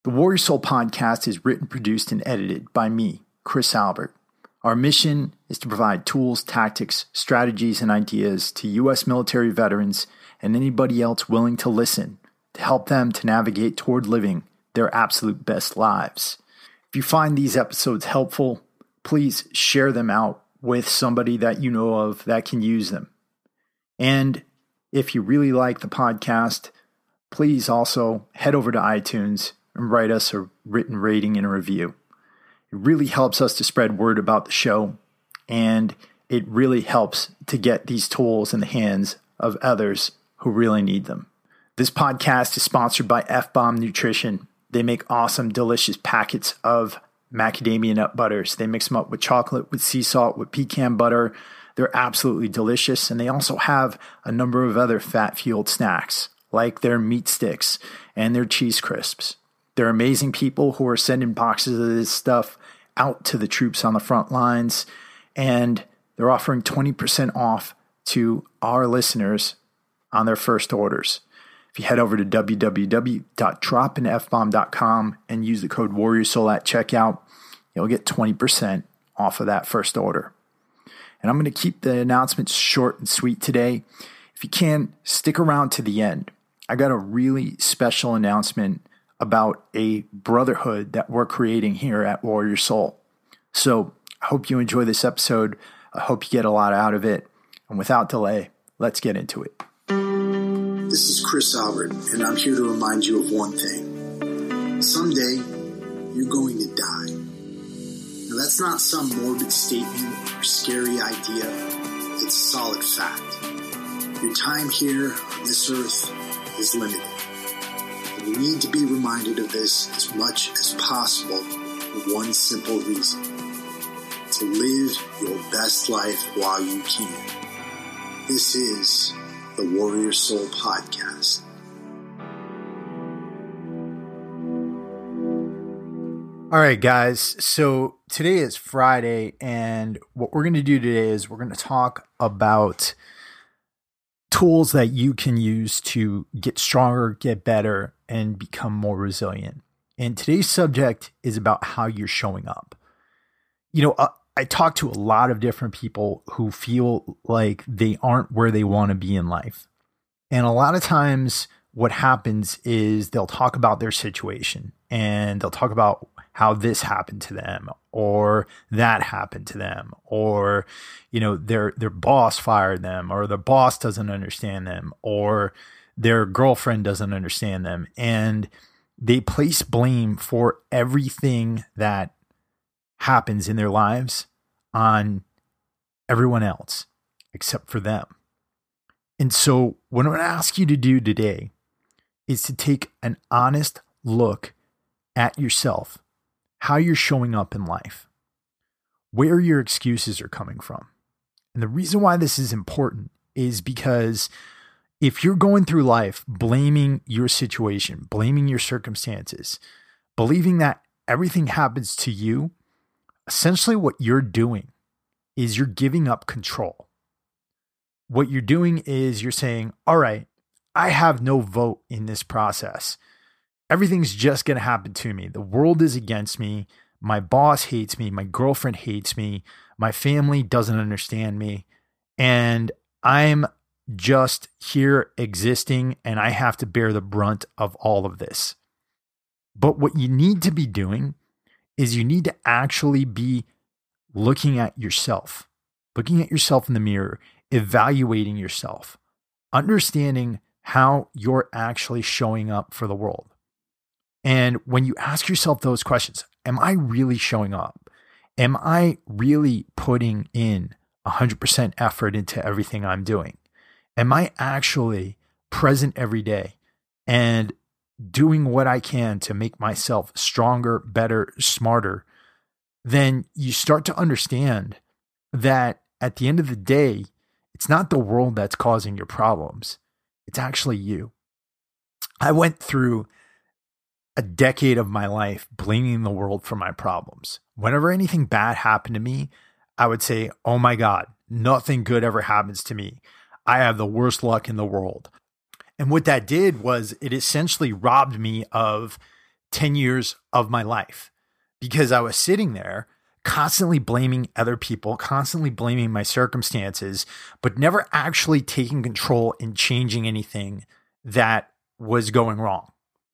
The Warrior Soul podcast is written, produced, and edited by me, Chris Albert. Our mission is to provide tools, tactics, strategies, and ideas to U.S. military veterans and anybody else willing to listen to help them to navigate toward living their absolute best lives. If you find these episodes helpful, please share them out with somebody that you know of that can use them. And if you really like the podcast, please also head over to iTunes and write us a written rating and a review. It really helps us to spread word about the show, and it really helps to get these tools in the hands of others who really need them. This podcast is sponsored by F-Bomb Nutrition. They make awesome, delicious packets of macadamia nut butters. They mix them up with chocolate, with sea salt, with pecan butter. They're absolutely delicious, and they also have a number of other fat-fueled snacks, like their meat sticks and their cheese crisps. They're amazing people who are sending boxes of this stuff out to the troops on the front lines, and they're offering 20% off to our listeners on their first orders. If you head over to www.dropinfbomb.com and use the code WarriorSoul at checkout, you'll get 20% off of that first order. And I'm going to keep the announcements short and sweet today. If you can, stick around to the end. I got a really special announcement about a brotherhood that we're creating here at Warrior Soul. So I hope you enjoy this episode. I hope you get a lot out of it. And without delay, let's get into it. This is Chris Albert, and I'm here to remind you of one thing. Someday, you're going to die. Now, that's not some morbid statement or scary idea. It's a solid fact. Your time here on this earth is limited. And you need to be reminded of this as much as possible for one simple reason. To live your best life while you can. This is the Warrior Soul Podcast. All right, guys. So today is Friday, and what we're going to do today is we're going to talk about tools that you can use to get stronger, get better, and become more resilient. And today's subject is about how you're showing up. You know, I talk to a lot of different people who feel like they aren't where they want to be in life. And a lot of times what happens is they'll talk about their situation and they'll talk about how this happened to them or that happened to them, or, you know, their boss fired them, or their boss doesn't understand them, or their girlfriend doesn't understand them. And they place blame for everything that happens in their lives on everyone else except for them. And so what I'm going to ask you to do today is to take an honest look at yourself, how you're showing up in life, where your excuses are coming from. And the reason why this is important is because if you're going through life blaming your situation, blaming your circumstances, believing that everything happens to you, essentially what you're doing is you're giving up control. What you're doing is you're saying, all right, I have no vote in this process. Everything's just going to happen to me. The world is against me. My boss hates me. My girlfriend hates me. My family doesn't understand me. And I'm just here existing, and I have to bear the brunt of all of this. But what you need to be doing is you need to actually be looking at yourself in the mirror, evaluating yourself, understanding how you're actually showing up for the world. And when you ask yourself those questions, am I really showing up? Am I really putting in 100% effort into everything I'm doing? Am I actually present every day and doing what I can to make myself stronger, better, smarter? Then you start to understand that at the end of the day, it's not the world that's causing your problems. It's actually you. I went through a decade of my life blaming the world for my problems. Whenever anything bad happened to me, I would say, oh my God, nothing good ever happens to me. I have the worst luck in the world. And what that did was it essentially robbed me of 10 years of my life because I was sitting there constantly blaming other people, constantly blaming my circumstances, but never actually taking control and changing anything that was going wrong.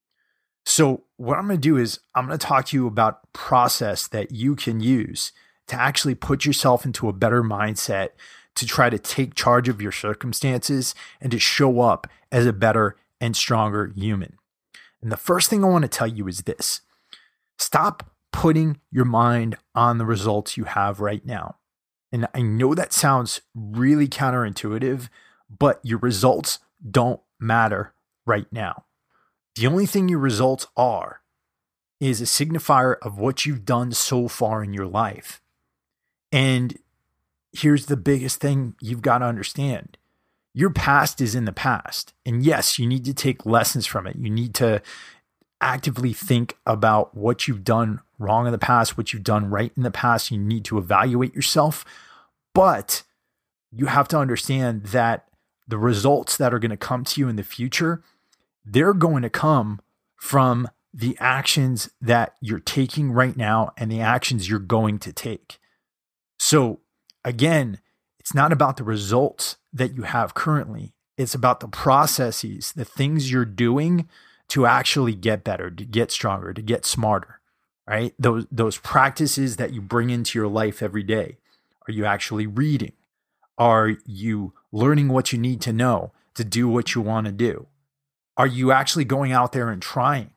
So what I'm going to do is I'm going to talk to you about a process that you can use to actually put yourself into a better mindset to try to take charge of your circumstances and to show up as a better and stronger human. And the first thing I want to tell you is this: stop putting your mind on the results you have right now. And I know that sounds really counterintuitive, but your results don't matter right now. The only thing your results are is a signifier of what you've done so far in your life. And here's the biggest thing you've got to understand. Your past is in the past. And yes, you need to take lessons from it. You need to actively think about what you've done wrong in the past, what you've done right in the past. You need to evaluate yourself. But you have to understand that the results that are going to come to you in the future, they're going to come from the actions that you're taking right now and the actions you're going to take. So again, it's not about the results that you have currently. It's about the processes, the things you're doing to actually get better, to get stronger, to get smarter, right? Those practices that you bring into your life every day. Are you actually reading? Are you learning what you need to know to do what you want to do? Are you actually going out there and trying?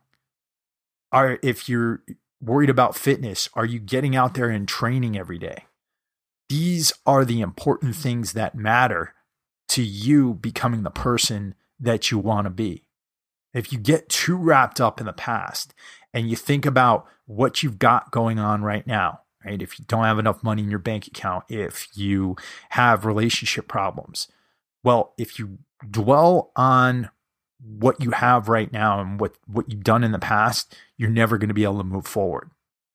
If you're worried about fitness, are you getting out there and training every day? These are the important things that matter to you becoming the person that you want to be. If you get too wrapped up in the past and you think about what you've got going on right now, right? If you don't have enough money in your bank account, if you have relationship problems, well, if you dwell on what you have right now and what you've done in the past, you're never going to be able to move forward.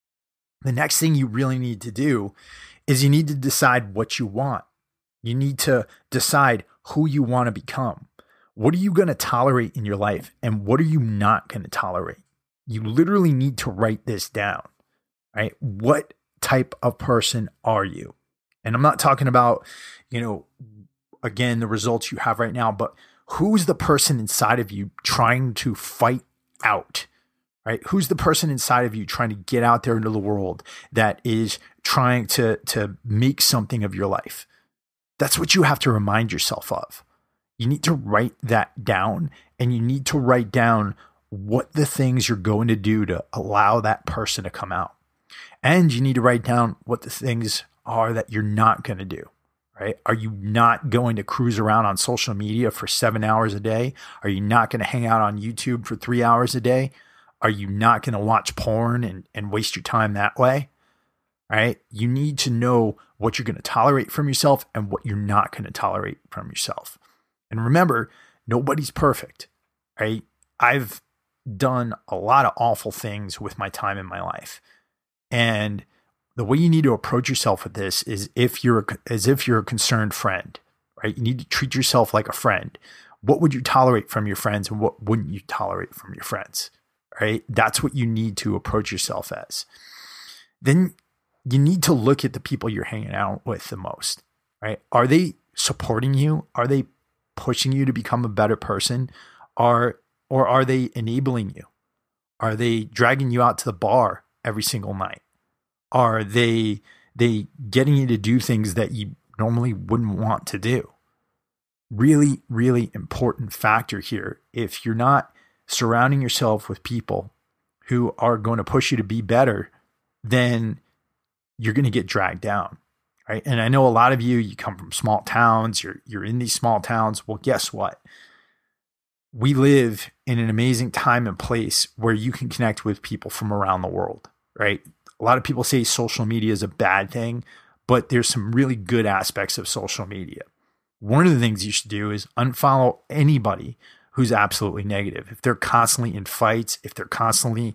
The next thing you really need to do is you need to decide what you want. You need to decide who you want to become. What are you going to tolerate in your life and what are you not going to tolerate? You literally need to write this down, right? What type of person are you? And I'm not talking about, again, the results you have right now, but who's the person inside of you trying to fight out, right? Who's the person inside of you trying to get out there into the world that is trying to make something of your life? That's what you have to remind yourself of. You need to write that down, and you need to write down what the things you're going to do to allow that person to come out. And you need to write down what the things are that you're not going to do, right? Are you not going to cruise around on social media for 7 hours a day? Are you not going to hang out on YouTube for 3 hours a day? Are you not going to watch porn and waste your time that way? Right? You need to know what you're going to tolerate from yourself and what you're not going to tolerate from yourself. And remember, nobody's perfect, right? I've done a lot of awful things with my time in my life. And the way you need to approach yourself with this is as if you're a concerned friend, right? You need to treat yourself like a friend. What would you tolerate from your friends and what wouldn't you tolerate from your friends, right? That's what you need to approach yourself as. Then you need to look at the people you're hanging out with the most, right? Are they supporting you? Are they pushing you to become a better person? Or are they enabling you? Are they dragging you out to the bar every single night? Are they getting you to do things that you normally wouldn't want to do? Really, really important factor here. If you're not surrounding yourself with people who are going to push you to be better, then you're going to get dragged down, right? And I know a lot of you come from small towns, you're in these small towns. Well, guess what? We live in an amazing time and place where you can connect with people from around the world, right? A lot of people say social media is a bad thing, but there's some really good aspects of social media. One of the things you should do is unfollow anybody who's absolutely negative. If they're constantly in fights, if they're constantly,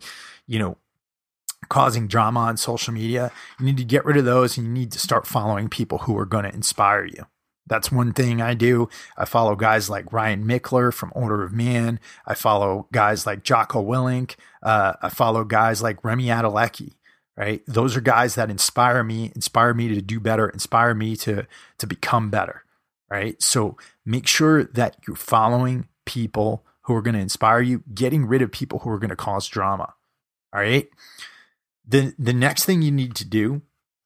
causing drama on social media, you need to get rid of those and you need to start following people who are going to inspire you, That's one thing I do. I follow guys like Ryan Michler from Order of Man. I follow guys like Jocko Willink. I follow guys like Remy Adelecki, right? Those are guys that inspire me to do better, inspire me to become better, right? So make sure that you're following people who are going to inspire you, getting rid of people who are going to cause drama, all right? The next thing you need to do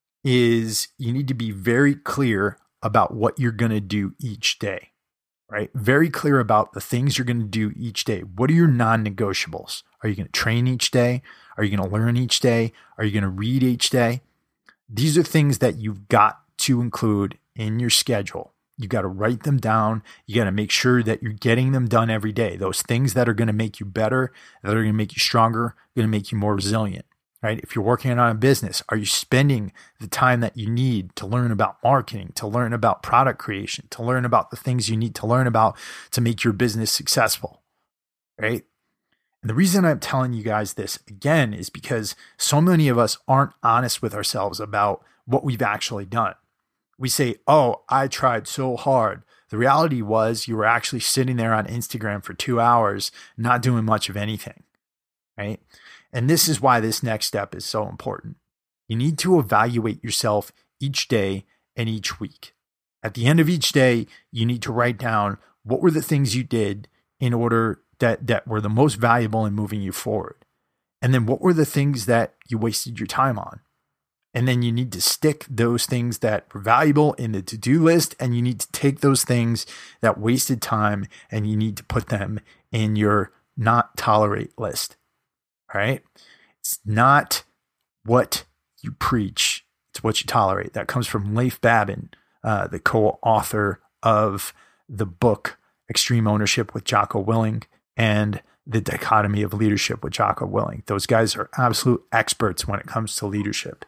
is you need to be very clear about what you're going to do each day, right? Very clear about the things you're going to do each day. What are your non-negotiables? Are you going to train each day? Are you going to learn each day? Are you going to read each day? These are things that you've got to include in your schedule. You got to write them down. You got to make sure that you're getting them done every day. Those things that are going to make you better, that are going to make you stronger, going to make you more resilient. Right? If you're working on a business, are you spending the time that you need to learn about marketing, to learn about product creation, to learn about the things you need to learn about to make your business successful? Right? And the reason I'm telling you guys this again is because so many of us aren't honest with ourselves about what we've actually done. We say, oh, I tried so hard. The reality was you were actually sitting there on Instagram for 2 hours, not doing much of anything. Right? And this is why this next step is so important. You need to evaluate yourself each day and each week. At the end of each day, you need to write down what were the things you did in order that were the most valuable in moving you forward. And then what were the things that you wasted your time on? And then you need to stick those things that were valuable in the to-do list, and you need to take those things that wasted time and you need to put them in your not tolerate list. All right. It's not what you preach. It's what you tolerate. That comes from Leif Babin, the co-author of the book, Extreme Ownership with Jocko Willink and The Dichotomy of Leadership with Jocko Willink. Those guys are absolute experts when it comes to leadership.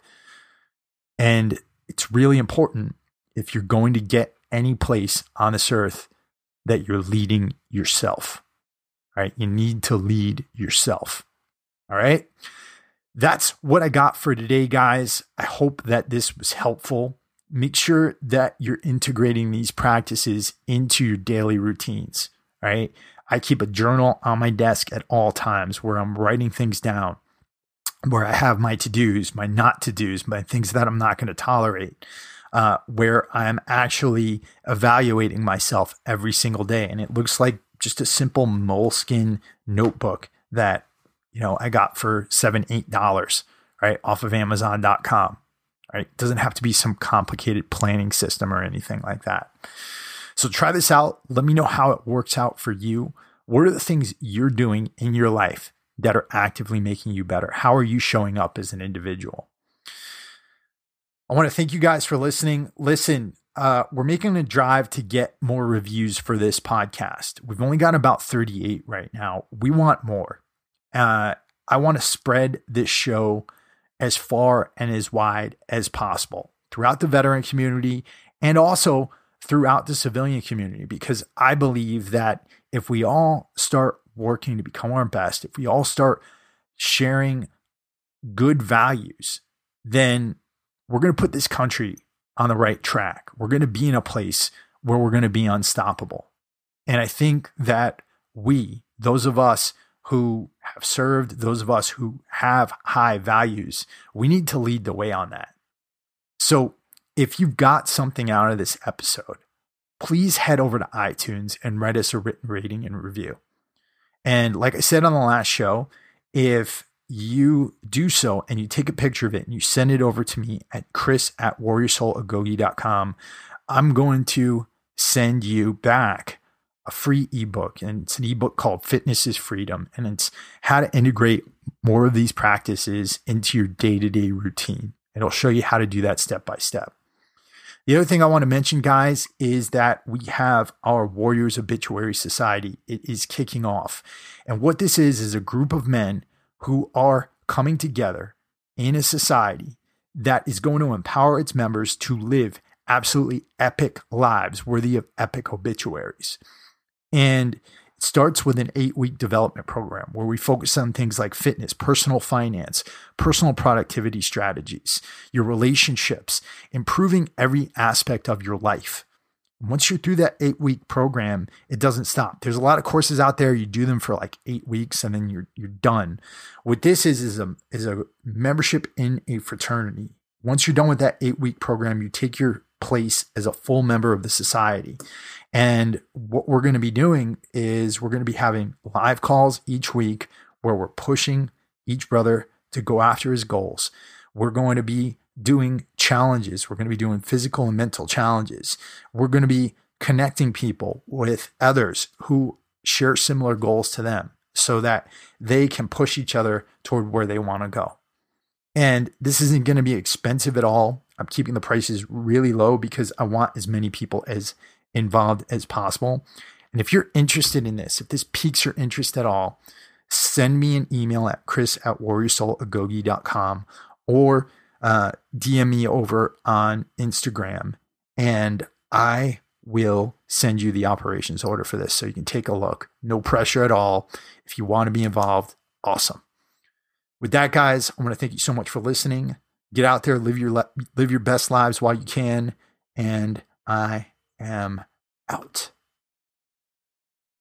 And it's really important if you're going to get any place on this earth that you're leading yourself. All right. You need to lead yourself. All right. That's what I got for today, guys. I hope that this was helpful. Make sure that you're integrating these practices into your daily routines. All right. I keep a journal on my desk at all times where I'm writing things down, where I have my to-dos, my not to-dos, my things that I'm not going to tolerate, where I'm actually evaluating myself every single day. And it looks like just a simple Moleskine notebook that I got for $7, $8, right, off of Amazon.com, right? It doesn't have to be some complicated planning system or anything like that. So try this out. Let me know how it works out for you. What are the things you're doing in your life that are actively making you better? How are you showing up as an individual? I want to thank you guys for listening. Listen, we're making a drive to get more reviews for this podcast. We've only got about 38 right now. We want more. I want to spread this show as far and as wide as possible throughout the veteran community and also throughout the civilian community, because I believe that if we all start working to become our best, if we all start sharing good values, then we're going to put this country on the right track. We're going to be in a place where we're going to be unstoppable. And I think that those of us who have served, those of us who have high values, we need to lead the way on that. So if you got something out of this episode, please head over to iTunes and write us a written rating and review. And like I said on the last show, if you do so and you take a picture of it and you send it over to me at chris@warriorsoulagogi.com, I'm going to send you back a free ebook, and it's an ebook called Fitness is Freedom, and it's how to integrate more of these practices into your day-to-day routine. It'll show you how to do that step by step. The other thing I want to mention, guys, is that we have our Warriors Obituary Society. It is kicking off. And what this is a group of men who are coming together in a society that is going to empower its members to live absolutely epic lives worthy of epic obituaries. And it starts with an 8-week development program where we focus on things like fitness, personal finance, personal productivity strategies, your relationships, improving every aspect of your life. Once you're through that 8-week program, it doesn't stop. There's a lot of courses out there. You do them for like 8 weeks and then you're done. What this is a membership in a fraternity. Once you're done with that 8-week program, you take your place as a full member of the society. And what we're going to be doing is we're going to be having live calls each week where we're pushing each brother to go after his goals. We're going to be doing challenges. We're going to be doing physical and mental challenges. We're going to be connecting people with others who share similar goals to them so that they can push each other toward where they want to go. And this isn't going to be expensive at all. I'm keeping the prices really low because I want as many people as involved as possible. And if you're interested in this, if this piques your interest at all, send me an email at chris@warriorsoulagogi.com or DM me over on Instagram, and I will send you the operations order for this so you can take a look. No pressure at all. If you want to be involved, awesome. With that, guys, I want to thank you so much for listening. Get out there, live your best lives while you can, and I am out.